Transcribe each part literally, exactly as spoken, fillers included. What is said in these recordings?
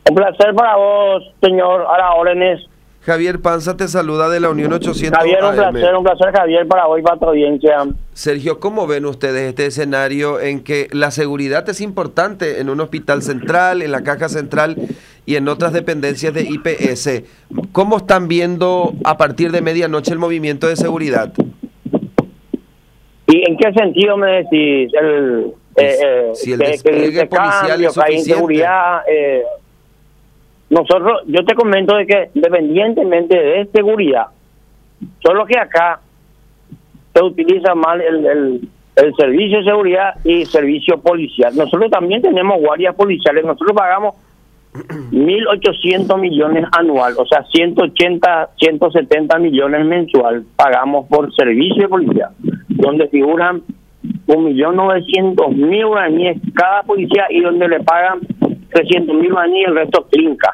Un placer para vos, señor, a las órdenes. Javier Panza te saluda de la Unión ochocientos Javier, un A M. placer, un placer, Javier, para vos y para tu audiencia. Sergio, ¿cómo ven ustedes este escenario en que la seguridad es importante en un hospital central, en la caja central y en otras dependencias de I P S? ¿Cómo están viendo a partir de medianoche el movimiento de seguridad? ¿Y en qué sentido me decís? El, eh, eh, si el que, despliegue que el policial cambio, es que hay suficiente. inseguridad. Eh, nosotros, yo te comento de que independientemente de seguridad, solo que acá se utiliza mal el, el, el servicio de seguridad y servicio policial. Nosotros también tenemos guardias policiales, nosotros pagamos mil ochocientos millones anual, o sea, ciento ochenta, ciento setenta millones mensual pagamos por servicio de policía, donde figuran un millón novecientos mil guaraníes cada policía y donde le pagan trescientos mil guaraníes, el resto trinca.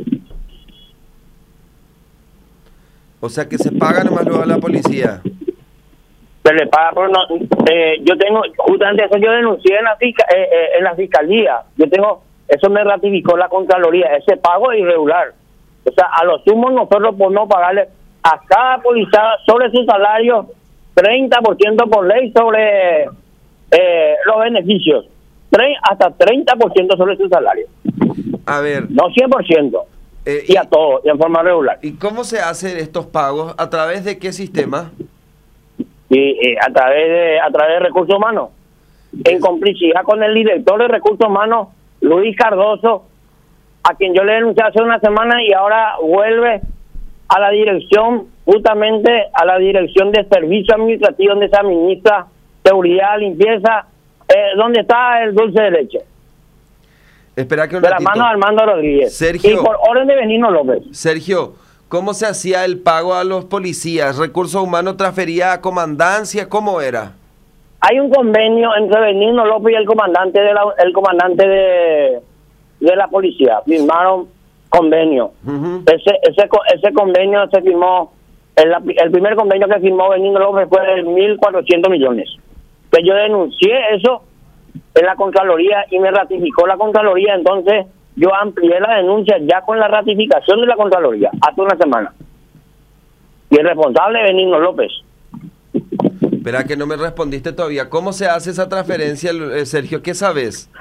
O sea que se paga nomás luego a la policía. Se le paga por no, eh, yo tengo, justamente eso yo denuncié en la, fisca, eh, eh, en la fiscalía, yo tengo, eso me ratificó la Contraloría, ese pago es irregular. O sea, a lo sumo nosotros podemos pagarle a cada policía sobre su salario treinta por ciento por ley sobre eh, los beneficios, Tre hasta treinta por ciento sobre su salario. A ver. No cien por ciento. Eh, y, y a todo, y en forma regular. ¿Y cómo se hacen estos pagos? ¿A través de qué sistema? Y eh, a través de a través de recursos humanos, en complicidad con el director de recursos humanos, Luis Cardoso, a quien yo le denuncié hace una semana y ahora vuelve a la dirección, justamente a la dirección de servicio administrativo donde se administra seguridad, limpieza, eh, donde está el dulce de leche. Espera que un de ratito. la mano de Armando Rodríguez. Sergio, y por orden de Benigno López. Sergio, ¿cómo se hacía el pago a los policías? ¿Recursos humanos transfería a comandancia? ¿Cómo era? Hay un convenio entre Benigno López y el comandante de la, el comandante de, de la policía. Firmaron convenio. Uh-huh. Ese ese ese convenio se firmó, el, el primer convenio que firmó Benigno López fue de mil cuatrocientos millones. Que yo denuncié eso en la Contraloría y me ratificó la Contraloría, entonces yo amplié la denuncia ya con la ratificación de la Contraloría hace una semana. Y el responsable es Benigno López. Espera que no me respondiste todavía. ¿Cómo se hace esa transferencia, eh, Sergio? ¿Qué sabes?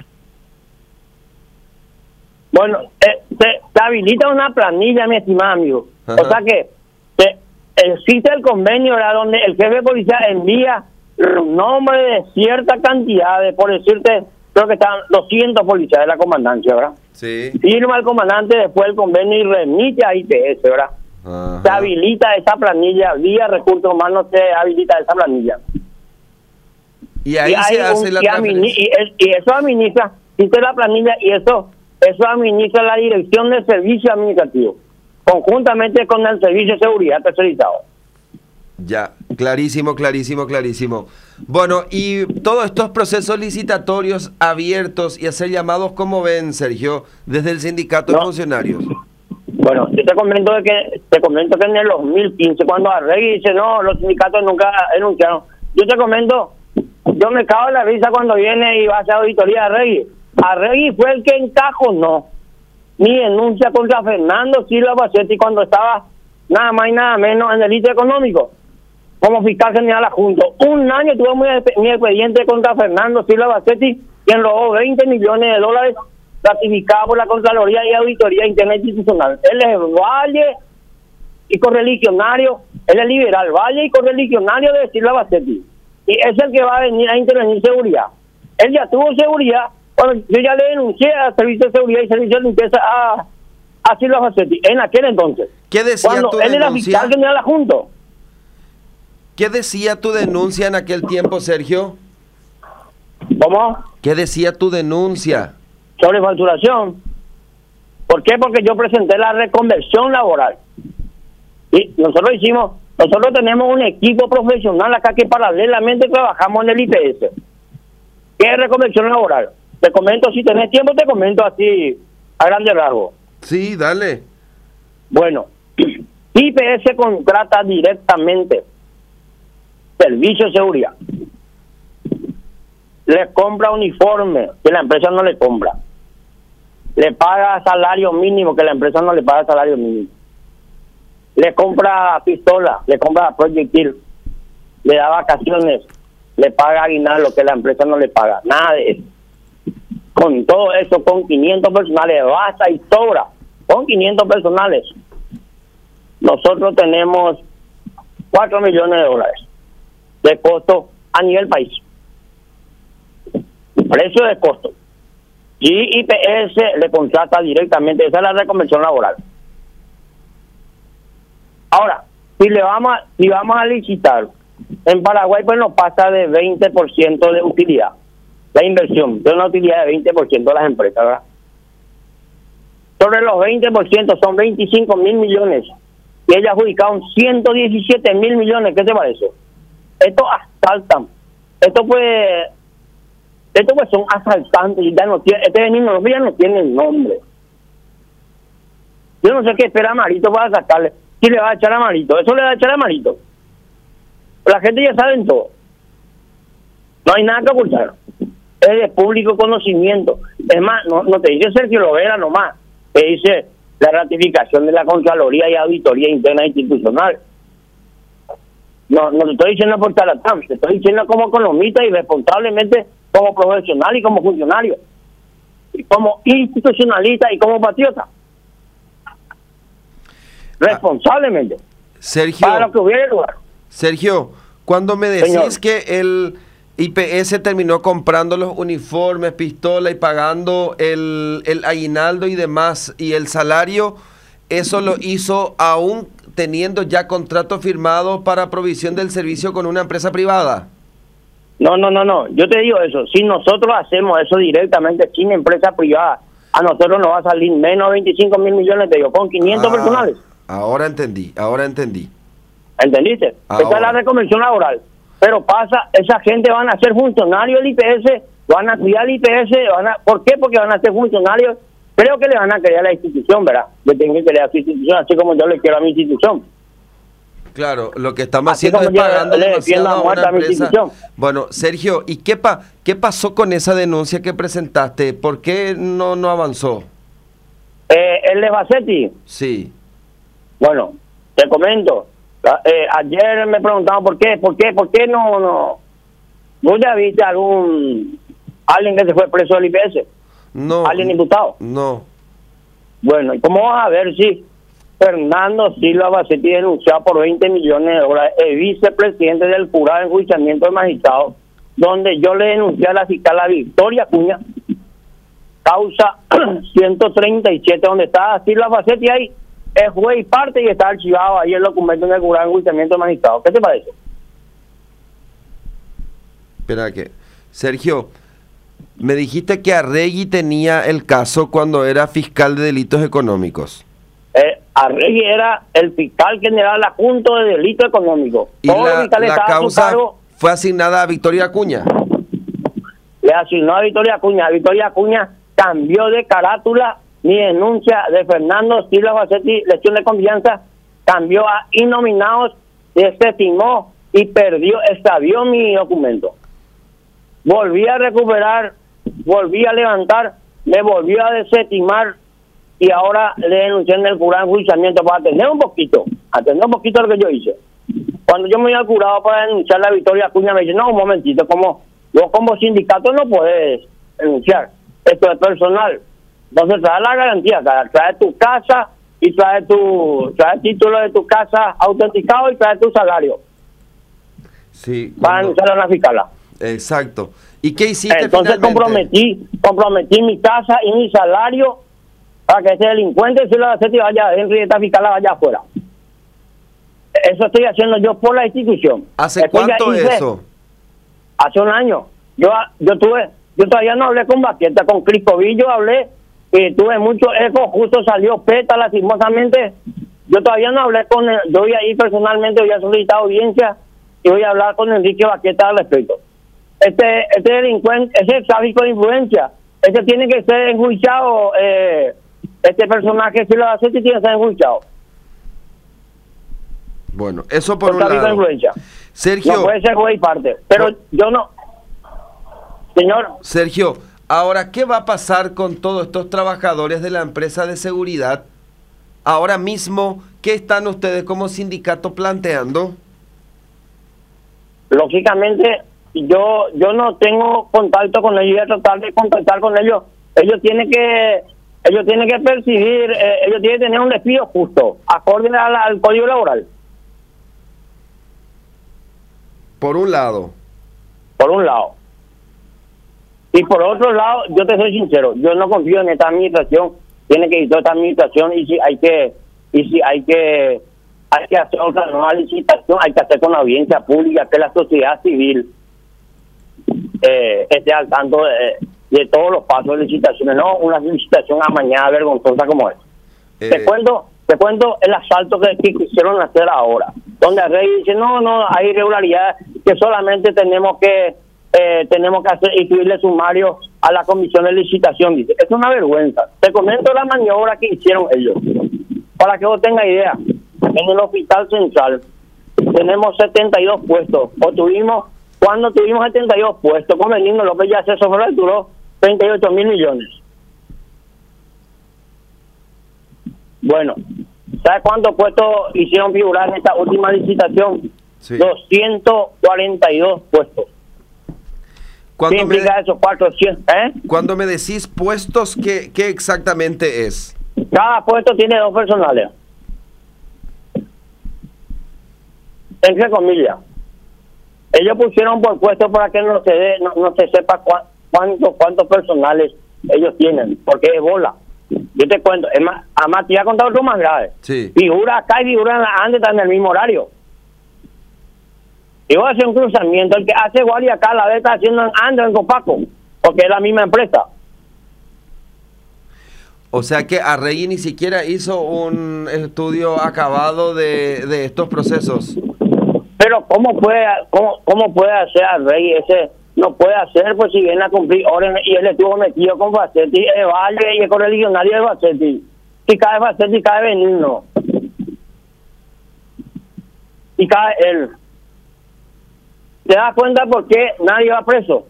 Bueno, eh, te, te habilita una planilla, mi estimado amigo. Ajá. O sea que te, existe el convenio, ¿verdad?, donde el jefe de policía envía nombre de cierta cantidad, de, por decirte, creo que están doscientos policías de la comandancia, ¿verdad? Sí. Firma el comandante después el convenio y remite a I P S, ¿verdad? Ajá. Se habilita esa planilla, vía recursos humanos se habilita esa planilla. Y ahí y se hace un, la y, administra, y, es, y eso administra, existe la planilla y eso, eso administra la Dirección de Servicio Administrativo, conjuntamente con el Servicio de Seguridad Tercerizado. Ya, clarísimo, clarísimo, clarísimo. Bueno, y todos estos procesos licitatorios abiertos y hacer llamados, ¿cómo ven, Sergio, desde el sindicato no. de funcionarios? Bueno, yo te comento de que te comento que en el dos mil quince, cuando Arregui dice, no, los sindicatos nunca enunciaron. Yo te comento, yo me cago en la risa cuando viene y va a hacer auditoría a Arregui. Arregui fue el que encajonó mi denuncia contra Fernando Silva Bassetti cuando estaba nada más y nada menos en delito económico como fiscal general adjunto. Un año tuve mi, mi expediente contra Fernando Silva Bassetti, quien robó veinte millones de dólares ratificado por la Contraloría y Auditoría Interna Institucional. Él es valle y correligionario, él es liberal, valle y correligionario de Silva Bassetti. Y es el que va a venir a intervenir seguridad. Él ya tuvo seguridad, cuando yo ya le denuncié al Servicio de Seguridad y Servicio de Limpieza a, a Silva Bassetti, en aquel entonces. ¿Qué decía cuando tu él denuncia? Era fiscal general adjunto. ¿Qué decía tu denuncia en aquel tiempo, Sergio? ¿Cómo? ¿Qué decía tu denuncia? Sobre facturación. ¿Por qué? Porque yo presenté la reconversión laboral. Y nosotros hicimos, nosotros tenemos un equipo profesional acá que paralelamente trabajamos en el I P S. ¿Qué es reconversión laboral? Te comento, si tenés tiempo, te comento así, a grandes rasgos. Sí, dale. Bueno, I P S contrata directamente servicio de seguridad. Le compra uniforme, que la empresa no le compra. le paga salario mínimo, que la empresa no le paga salario mínimo. Le compra pistola, le compra proyectil, le da vacaciones, le paga aguinaldo, que la empresa no le paga. Nada de eso. Con todo eso, con quinientos personales, basta y sobra. Con quinientos personales, nosotros tenemos cuatro millones de dólares de costo a nivel país. Precio de costo. Y I P S le contrata directamente, esa es la reconversión laboral. Ahora, si le vamos a, si vamos a licitar, en Paraguay pues nos pasa de veinte por ciento de utilidad, la inversión, de una utilidad de veinte por ciento de las empresas, ¿verdad? Sobre los veinte por ciento son veinticinco mil millones y ellos adjudicaron ciento diecisiete mil millones. ¿Qué te parece? Estos asaltan. Esto pues, esto pues son asaltantes y ya no tiene, este veneno ya no tiene nombre. Yo no sé qué espera Marito para sacarle. Si le va a echar a Marito, eso le va a echar a Marito. La gente ya sabe todo. No hay nada que ocultar. Es de público conocimiento. Es más, no, no te dice Sergio Lovera nomás. Te dice la ratificación de la Contraloría y Auditoría Interna Institucional. No, no te estoy diciendo por charlatán, te estoy diciendo como economista y responsablemente como profesional y como funcionario. Y como institucionalista y como patriota. Responsablemente. Sergio, para lo que hubiera lugar. Sergio, cuando me decís Señor. que el I P S terminó comprando los uniformes, pistola y pagando el, el aguinaldo y demás y el salario, eso lo hizo aún teniendo ya contrato firmado para provisión del servicio con una empresa privada. No, no, no, no. Yo te digo eso. Si nosotros hacemos eso directamente sin empresa privada, a nosotros nos va a salir menos de veinticinco mil millones, te digo, con quinientos Ah, personales. Ahora entendí, ahora entendí. ¿Entendiste? Ahora. Esta es la reconversión laboral. Pero pasa, esa gente van a ser funcionarios del I P S, van a cuidar el I P S, van a, ¿por qué? Porque van a ser funcionarios. Creo que le van a querer a la institución, ¿verdad? Le tienen que querer a su institución, así como yo le quiero a mi institución. Claro, lo que estamos Así haciendo es como yo pagando le demasiado defiendo a a muerte una a mi empresa. institución. Bueno, Sergio, ¿y qué pa qué pasó con esa denuncia que presentaste? ¿Por qué no, no avanzó? Eh, el de Bassetti, Sí. bueno, te comento. Eh, ayer me preguntaban por qué, por qué, por qué no, no. ¿Vos ya viste algún, alguien que se fue preso del I P S? No. ¿Alguien imputado? No. Bueno, ¿y cómo vas a ver si Fernando Silva Bassetti denunciado por veinte millones de dólares, el vicepresidente del jurado de enjuiciamiento de magistrados, donde yo le denuncié a la fiscal a Victoria Acuña, causa ciento treinta y siete, donde está Silva Bassetti ahí, es juez y parte y está archivado ahí el documento en el jurado de enjuiciamiento de magistrados? ¿Qué te parece? Espera que... Sergio, me dijiste que Arregui tenía el caso cuando era fiscal de delitos económicos. Eh, Arregui era el fiscal general adjunto de delito económico. Y Todos los la, fiscales la estaban a su causa cargo. fue asignada a Victoria Acuña. Le asignó a Victoria Acuña. Victoria Acuña cambió de carátula mi denuncia de Fernando Silva Bassetti, lesión de confianza, cambió a innominados, desestimó y perdió, extravió mi documento. Volví a recuperar, volví a levantar, me volvió a desestimar y ahora le denuncié en el jurado de enjuiciamiento para atender un poquito, atender un poquito lo que yo hice. Cuando yo me voy al jurado para denunciar la Victoria Acuña, me dice, no, un momentito, como vos como sindicato no puedes denunciar, esto es personal. Entonces trae la garantía, trae tu casa y trae tu trae el título de tu casa autenticado y trae tu salario. Sí. Para Cuando... denunciar a la fiscala. Exacto. ¿Y qué hiciste Entonces finalmente? comprometí, comprometí mi casa y mi salario para que ese delincuente si lo hace vaya dentro y esta fiscala vaya afuera. Eso estoy haciendo yo por la institución. ¿Hace Después ya cuánto hice- eso? Hace un año. Yo yo tuve, yo todavía no hablé con Baqueta, con Criscovillo hablé y tuve mucho eco, justo salió PETA lastimosamente. Yo todavía no hablé con él, yo voy a ir personalmente, voy a solicitar audiencia y voy a hablar con Enrique Baqueta al respecto. Este este delincuente, ese tráfico de influencia, ese tiene que ser enjuiciado, eh, este personaje si lo hace, tiene que ser enjuiciado. Bueno, eso por Por un tráfico de lado. influencia. Sergio, No puede ser juez y parte, pero Por- yo no. Señor, Sergio, Ahora, ¿qué va a pasar con todos estos trabajadores de la empresa de seguridad? Ahora mismo, ¿qué están ustedes como sindicato planteando? Lógicamente, yo yo no tengo contacto con ellos, voy a tratar de contactar con ellos. Ellos tienen que ellos tienen que percibir, eh, ellos tienen que tener un despido justo, acorde al, al código laboral. Por un lado. Por un lado. Y por otro lado, yo te soy sincero, yo no confío en esta administración, tiene que ir toda esta administración y si hay que y si hay que hay que hacer otra nueva licitación, hay que hacer con audiencia pública, que la sociedad civil eh, esté al tanto de, de todos los pasos de licitaciones, no una licitación amañada, vergonzosa como esta. Eh. Te cuento, te cuento el asalto que, que quisieron hacer ahora, donde el rey dice, no, no, hay irregularidades, que solamente tenemos que eh, tenemos que hacer inscribirle sumario a la comisión de licitación, dice. Es una vergüenza. Te comento la maniobra que hicieron ellos, para que vos tengas idea. En el hospital central tenemos setenta y dos puestos, o tuvimos, cuando tuvimos setenta y dos puestos, con Benigno López ya se duró treinta y ocho mil millones. Bueno, ¿sabes cuántos puestos hicieron figurar en esta última licitación? Sí. doscientos cuarenta y dos puestos. ¿Cuándo me, esos cuatrocientos, ¿eh? Cuando me decís puestos, ¿qué, qué exactamente es? Cada puesto tiene dos personales. Entre comillas. Ellos pusieron por puesto para que no se dé, no, no se sepa cu cuántos cuántos personales ellos tienen, porque es bola. Yo te cuento, es más, además te voy a contar otro más grave. Sí. Figura acá y figura en la Andes, están en el mismo horario. Y voy a hacer un cruzamiento, el que hace guardia acá la vez está haciendo en Andes, en Copaco, porque es la misma empresa. O sea que Arregui ni siquiera hizo un estudio acabado de, de estos procesos. Pero ¿cómo puede cómo, cómo puede hacer Arregui ese? No puede hacer, pues si viene a cumplir órdenes y él estuvo metido con Facetti, el Valle y el correligionario de Facetti. Y cae Facetti, cae Benigno. Y cae él. ¿Te das cuenta por qué nadie va preso?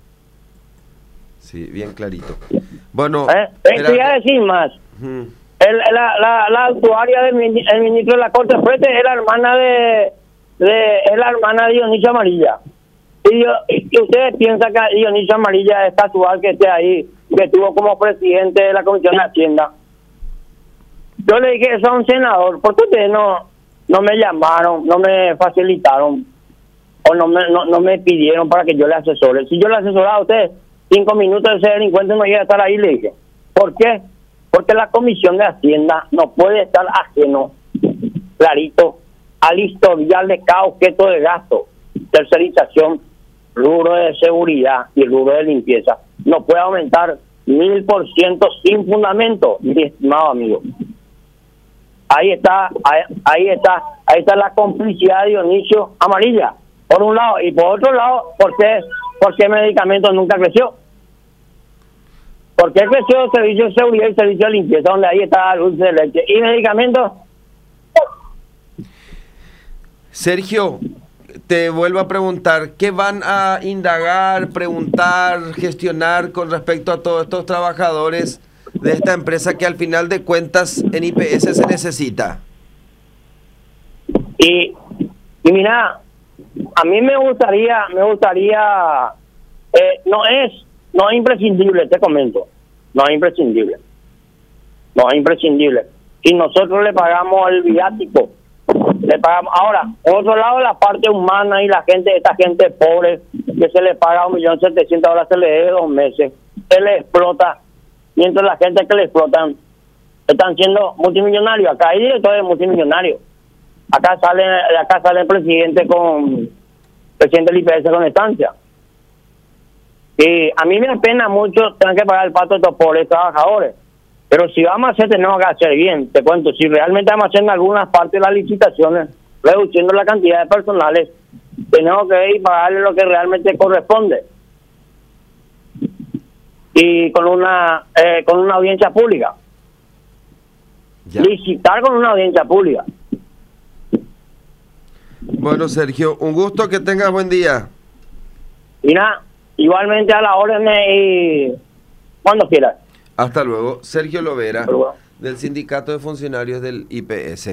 Sí, bien clarito. Bueno, ¿Eh? Te voy a decir más. Uh-huh. el, la, la, la actuaria del el ministro de la Corte Frente es la hermana de, de es la hermana de Dionisio Amarilla. Y, yo, y ustedes piensan que Dionisio Amarilla es casual que esté ahí, que estuvo como presidente de la Comisión de Hacienda. Yo le dije eso a un senador, porque ustedes no, no me llamaron, no me facilitaron, o no me, no, no me pidieron para que yo le asesore. Si yo le asesoraba a ustedes, cinco minutos ese delincuente no llega a estar ahí, le dije. ¿Por qué? Porque la Comisión de Hacienda no puede estar ajeno, clarito, al historial de cada objeto de gasto, tercerización, rubro de seguridad y rubro de limpieza. No puede aumentar mil por ciento sin fundamento, mi estimado amigo. Ahí está, ahí, ahí está, ahí está la complicidad de Dionisio Amarilla, por un lado, y por otro lado, ¿por qué, por qué medicamentos nunca creció? ¿Por qué creció el servicio de seguridad y el servicio de limpieza, donde ahí está el dulce de leche? ¿Y medicamentos? Sergio, te vuelvo a preguntar, ¿qué van a indagar, preguntar, gestionar con respecto a todos estos trabajadores de esta empresa que al final de cuentas en I P S se necesita? Y, y mira, a mí me gustaría, me gustaría, eh, no es, no es imprescindible, te comento, no es imprescindible, no es imprescindible. Si nosotros le pagamos el viático, le pagamos. Ahora, por otro lado, la parte humana y la gente, esta gente pobre, que se le paga un millón setecientos, ahora se le debe dos meses, se le explota, mientras la gente que le explotan están siendo multimillonarios. Acá hay directores multimillonarios. Acá sale, acá sale el presidente con presidente del I P S con estancia. Y a mí me apena mucho tener que pagar el pato de estos pobres trabajadores. Pero si vamos a hacer, tenemos que hacer bien. Te cuento, si realmente vamos a hacer en algunas partes de las licitaciones, reduciendo la cantidad de personales, tenemos que ir y pagarle lo que realmente corresponde. Y con una eh, con una audiencia pública. Ya. Licitar con una audiencia pública. Bueno, Sergio, un gusto, que tengas buen día. Y nada, igualmente a la orden y Cuando quieras. Hasta luego. Sergio Lovera, Hasta luego. del Sindicato de Funcionarios del I P S.